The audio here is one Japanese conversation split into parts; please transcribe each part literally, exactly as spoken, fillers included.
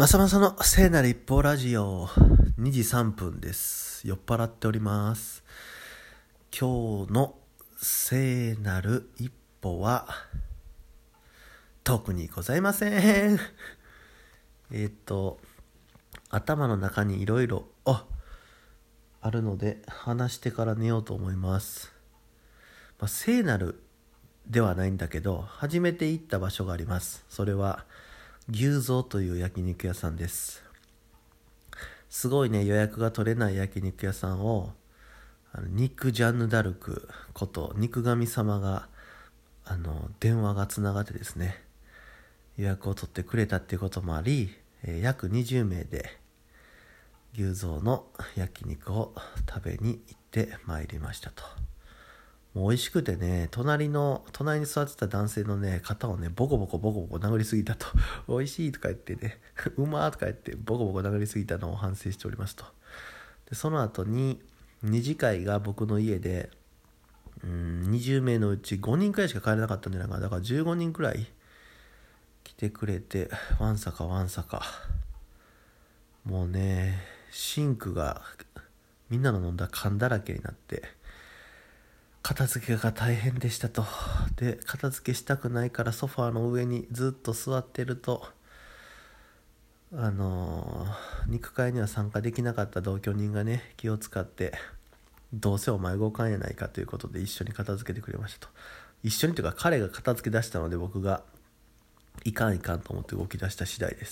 まさまさの聖なる一歩ラジオにじさんぷんです。酔っ払っております。今日の聖なる一歩は特にございません。えっと頭の中にいろいろああるので話してから寝ようと思います。まあ、聖なるではないんだけど初めて行った場所があります。それは牛蔵という焼肉屋さんです。すごいね、予約が取れない焼肉屋さんをあの肉ジャンヌ・ダルクこと肉神様があの電話がつながってですね、予約を取ってくれたっていうこともあり、えー、約にじゅうめいで牛蔵の焼肉を食べに行ってまいりましたと。もう美味しくてね、隣の隣に座ってた男性のね肩をねボコボコボコボコ殴りすぎたと。美味しいとか言ってねうまーとか言ってボコボコ殴りすぎたのを反省しておりますと。でその後に二次会が僕の家でうーんにじゅうめいのうちごにんくらいしか帰れなかったんじゃないかな。だからじゅうごにんくらい来てくれて、わんさかわんさかもうねシンクがみんなの飲んだ缶だらけになって片付けが大変でしたと。で片付けしたくないからソファーの上にずっと座ってると、あのー、肉会には参加できなかった同居人がね気を使って、どうせお前動かんやないかということで一緒に片付けてくれましたと。一緒にというか彼が片付け出したので僕がいかんいかんと思って動き出した次第です。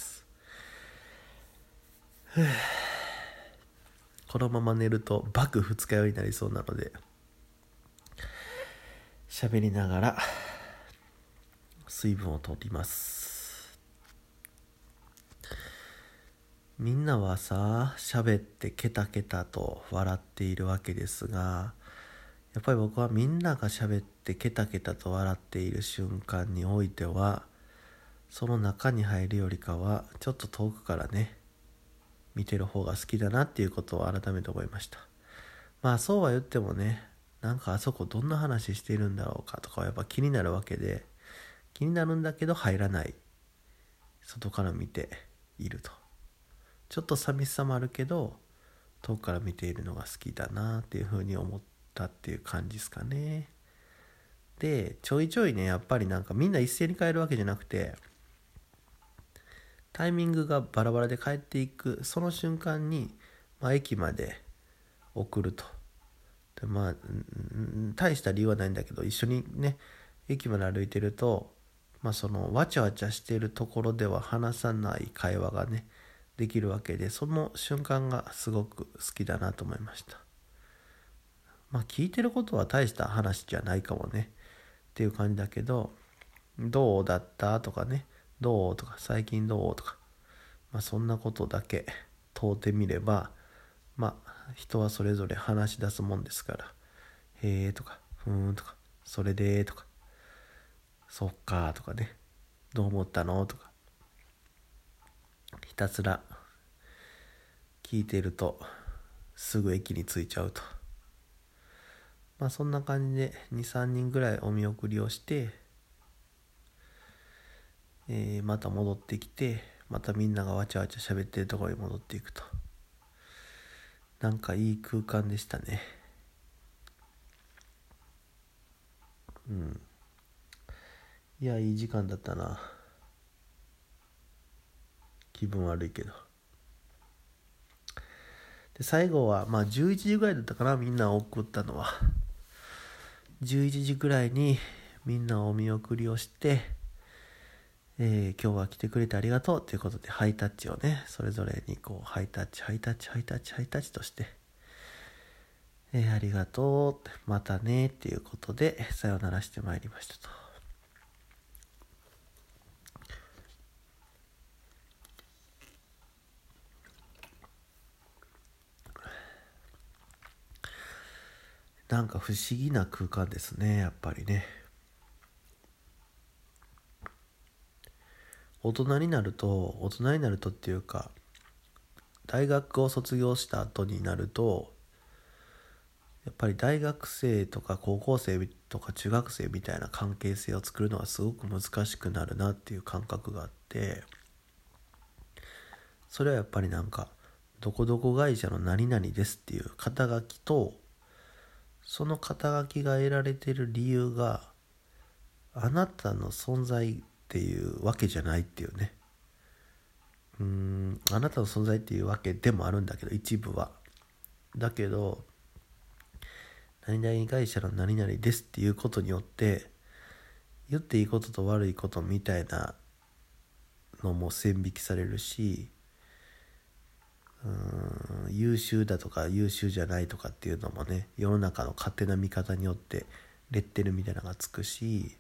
このまま寝るとバク二日酔いになりそうなので喋りながら水分を取ります。みんなはさ喋ってケタケタと笑っているわけですが、やっぱり僕はみんなが喋ってケタケタと笑っている瞬間においてはその中に入るよりかはちょっと遠くからね見てる方が好きだなっていうことを改めて思いました。まあそうは言ってもね、なんかあそこどんな話しているんだろうかとかはやっぱ気になるわけで、気になるんだけど入らない、外から見ているとちょっと寂しさもあるけど遠くから見ているのが好きだなっていうふうに思ったっていう感じですかね。でちょいちょいねやっぱりなんかみんな一斉に帰るわけじゃなくて、タイミングがバラバラで帰っていくその瞬間に、まあ、駅まで送ると。でまあ大した理由はないんだけど、一緒にね駅まで歩いてると、まあ、そのわちゃわちゃしているところでは話さない会話がねできるわけで、その瞬間がすごく好きだなと思いました。まあ聞いてることは大した話じゃないかもねっていう感じだけど、どうだったとかね、どうとか最近どうとか、まあそんなことだけ問うてみれば、まあ人はそれぞれ話し出すもんですから、へーとかふーんとかそれでとかそっかとかね、どう思ったのとかひたすら聞いているとすぐ駅に着いちゃうと。まあそんな感じでにさんにんぐらいお見送りをして、えー、また戻ってきて、またみんながわちゃわちゃ喋ってるところに戻っていくと。なんかいい空間でしたね。うん。いやいい時間だったな。気分悪いけど。で最後はまあじゅういちじぐらいだったかな、みんなを送ったのは。じゅういちじぐらいにみんなお見送りをして、えー、今日は来てくれてありがとうということでハイタッチをねそれぞれにこうハイタッチハイタッチハイタッチハイタッチとして、えー、ありがとうまたねっていうことでさよならしてまいりましたと。なんか不思議な空間ですね、やっぱりね。大人になると大人になるとっていうか大学を卒業した後になると、やっぱり大学生とか高校生とか中学生みたいな関係性を作るのはすごく難しくなるなっていう感覚があって、 それはやっぱりなんかどこどこ会社の何々ですっていう肩書きと、その肩書きが得られてる理由があなたの存在っていうわけじゃないっていうね。うーんあなたの存在っていうわけでもあるんだけど、一部はだけど、何々会社の何々ですっていうことによって言っていいことと悪いことみたいなのも線引きされるし、うーん優秀だとか優秀じゃないとかっていうのもね、世の中の勝手な見方によってレッテルみたいなのがつくし、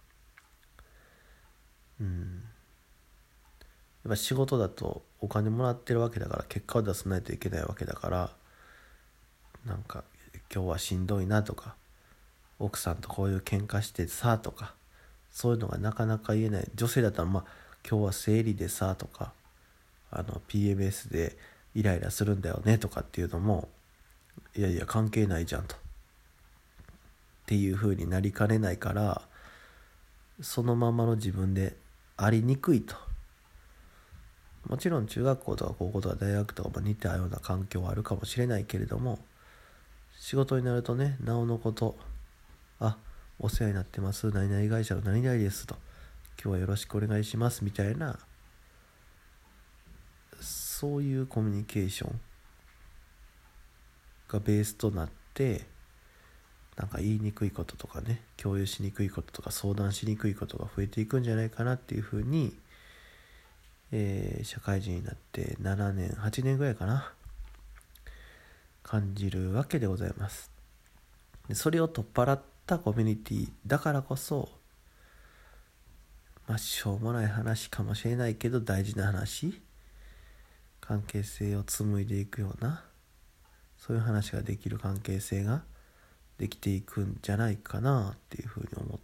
うんやっぱ仕事だとお金もらってるわけだから結果を出さないといけないわけだから、なんか今日はしんどいなとか、奥さんとこういう喧嘩してさとか、そういうのがなかなか言えない。女性だったらまあ今日は生理でさとか、あの ピーエムエス でイライラするんだよねとかっていうのも、いやいや関係ないじゃんとっていう風になりかねないから、そのままの自分でありにくいと。もちろん中学校とか高校とか大学とかも似たような環境はあるかもしれないけれども、仕事になるとね、なおのこと、あ、お世話になってます、何々会社の何々ですと、今日はよろしくお願いしますみたいな、そういうコミュニケーションがベースとなって、なんか言いにくいこととかね、共有しにくいこととか相談しにくいことが増えていくんじゃないかなっていうふうに、えー、社会人になってななねんはちねんぐらいかな、感じるわけでございます。でそれを取っ払ったコミュニティだからこそ、まあしょうもない話かもしれないけど大事な話、関係性を紡いでいくような、そういう話ができる関係性ができていくんじゃないかなっていうふうに思って、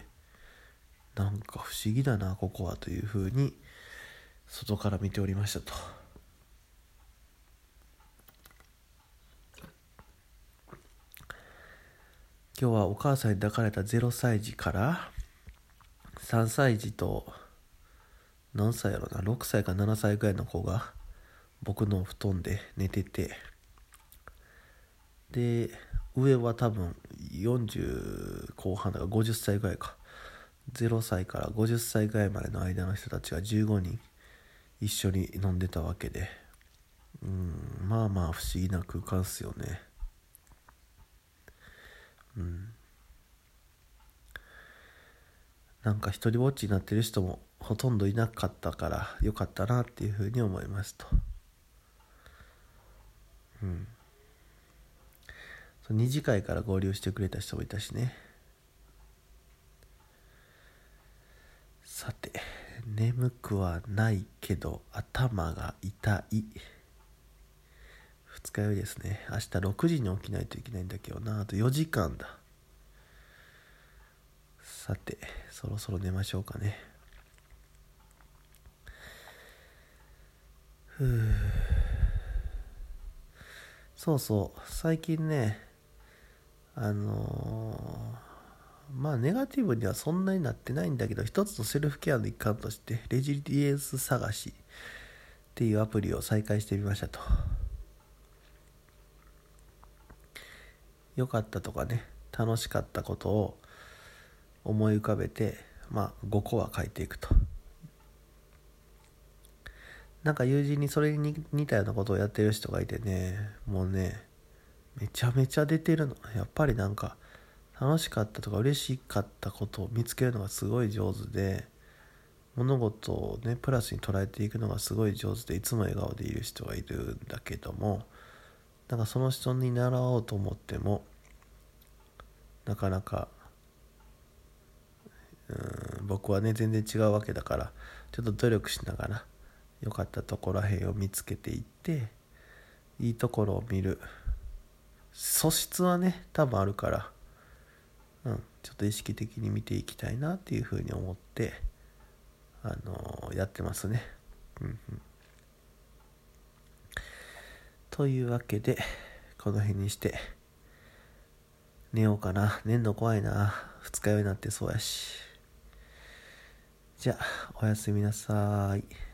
なんか不思議だなここはというふうに外から見ておりましたと。今日はお母さんに抱かれたゼロさい児からさんさい児と何歳やろな、ろくさいかななさいぐらいの子が僕の布団で寝てて、で上は多分よんじゅうこう半だからごじゅっさいぐらいか、ゼロさいからごじゅっさいぐらいまでの間の人たちがじゅうごにん一緒に飲んでたわけで、うん、まあまあ不思議な空間っすよね。うん、なんか一人ぼっちになってる人もほとんどいなかったからよかったなっていうふうに思いますと。うん、二次会から合流してくれた人もいたしね。さて、眠くはないけど頭が痛い二日酔いですね。明日ろくじに起きないといけないんだけどな、あとよじかんだ。さてそろそろ寝ましょうかね。ふう、そうそう最近ね、あのー、まあネガティブにはそんなになってないんだけど、一つのセルフケアの一環としてレジリエンス探しっていうアプリを再開してみましたと。良かったとかね、楽しかったことを思い浮かべて、まあごこは書いていくと。なんか友人にそれに似たようなことをやってる人がいてね、もうねめちゃめちゃ出てるの。やっぱりなんか楽しかったとか嬉しかったことを見つけるのがすごい上手で、物事をねプラスに捉えていくのがすごい上手で、いつも笑顔でいる人がいるんだけども、なんかその人に習おうと思ってもなかなか、うーん僕はね全然違うわけだから、ちょっと努力しながら良かったところらへんを見つけていって、いいところを見る。素質はね多分あるから、うん、ちょっと意識的に見ていきたいなっていうふうに思って、あのー、やってますね。うんうん、というわけでこの辺にして寝ようかな。寝んの怖いな、二日酔いになってそうやし。じゃあおやすみなさい。